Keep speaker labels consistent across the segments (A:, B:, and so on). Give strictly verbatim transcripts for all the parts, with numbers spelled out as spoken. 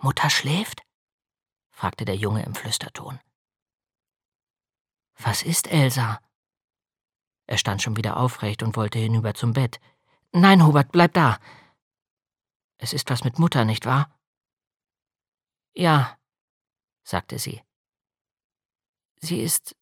A: »Mutter schläft?« fragte der Junge im Flüsterton. »Was ist Elsa?« Er stand schon wieder aufrecht und wollte hinüber zum Bett. »Nein, Hubert, bleib da. Es ist was mit Mutter, nicht wahr?« »Ja«, sagte sie. »Sie ist...«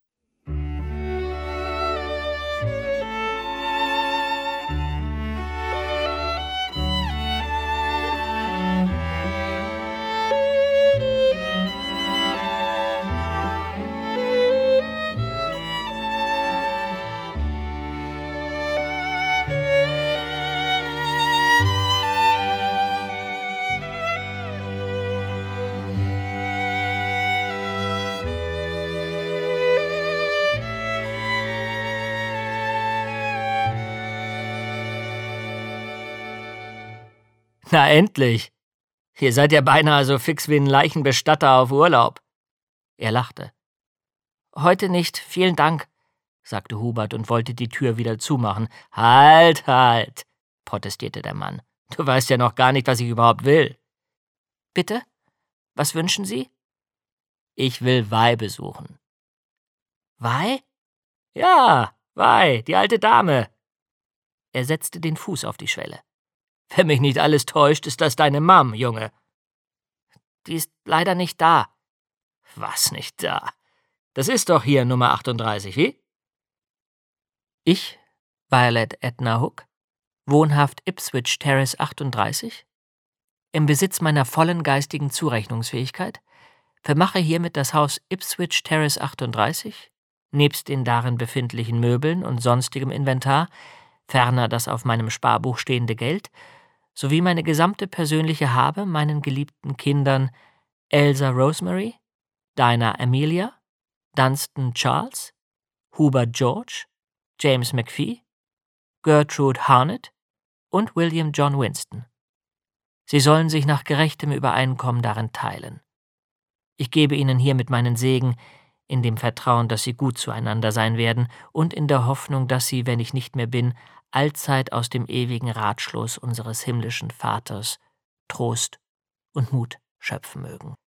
A: »Na endlich! Ihr seid ja beinahe so fix wie ein Leichenbestatter auf Urlaub.« Er lachte. »Heute nicht, vielen Dank«, sagte Hubert und wollte die Tür wieder zumachen. »Halt, halt«, protestierte der Mann. »Du weißt ja noch gar nicht, was ich überhaupt will.« »Bitte? Was wünschen Sie?« »Ich will Vi besuchen.« »Vi?« »Ja, Vi, die alte Dame.« Er setzte den Fuß auf die Schwelle. »Wenn mich nicht alles täuscht, ist das deine Mom, Junge.« »Die ist leider nicht da.« »Was nicht da? Das ist doch hier Nummer achtunddreißig, wie?« »Ich, Violet Edna Hook, wohnhaft Ipswich Terrace achtunddreißig, im Besitz meiner vollen geistigen Zurechnungsfähigkeit, vermache hiermit das Haus Ipswich Terrace achtunddreißig, nebst den darin befindlichen Möbeln und sonstigem Inventar, ferner das auf meinem Sparbuch stehende Geld, sowie meine gesamte persönliche Habe meinen geliebten Kindern Elsa Rosemary, Dinah Amelia, Dunstan Charles, Hubert George, James McPhee, Gertrude Harnett und William John Winston. Sie sollen sich nach gerechtem Übereinkommen darin teilen. Ich gebe ihnen hiermit meinen Segen, in dem Vertrauen, dass sie gut zueinander sein werden und in der Hoffnung, dass sie, wenn ich nicht mehr bin, allzeit aus dem ewigen Ratschluss unseres himmlischen Vaters Trost und Mut schöpfen mögen.